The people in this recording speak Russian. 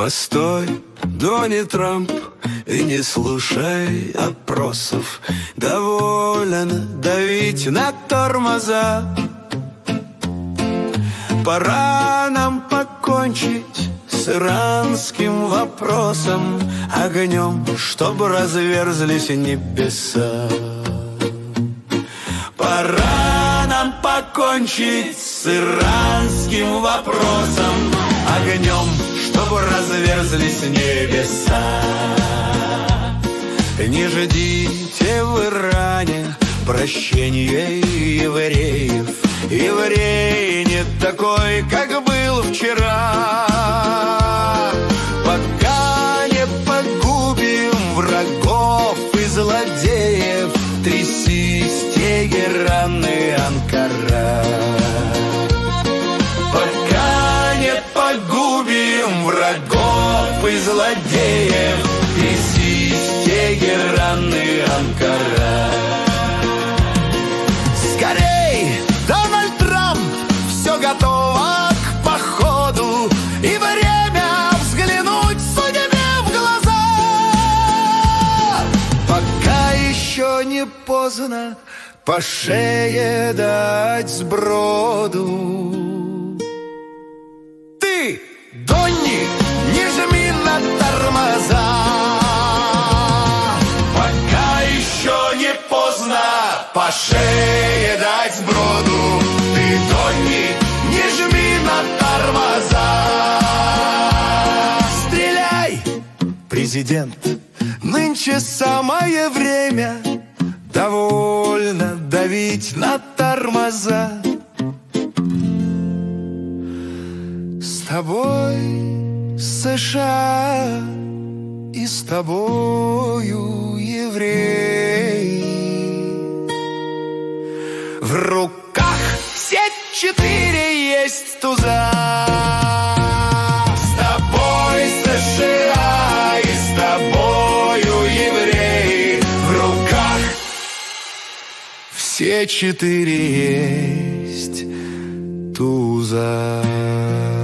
Постой, Дональд Трамп, и не слушай опросов. Довольно давить на тормоза. Пора нам покончить с иранским вопросом, огнем, чтобы разверзлись небеса. Пора нам покончить с иранским вопросом, огнем, чтобы разверзлись небеса. Не ждите в Иране прощения евреев. Еврей не такой, как был вчера. Пока не погубим врагов и злодеев, трясись, Тегеран и Анкара. Пока не погубим врагов и злодеев, трясись, Тегеран и Анкара. Скорей, Дональд Трамп, все готово к походу, и время взглянуть судьбе в глаза. Пока еще не поздно по шее дать сброду. Ты, Донни, не жми на тормоза. Пока еще не поздно по шее дать сброду. Ты, Донни, не жми на тормоза. Стреляй, президент, нынче самое время. Довольно давить на тормоза. С тобой США и с тобою еврей. В руках все 4 есть туза. С тобой США и с тобою еврей. В руках все 4 есть туза.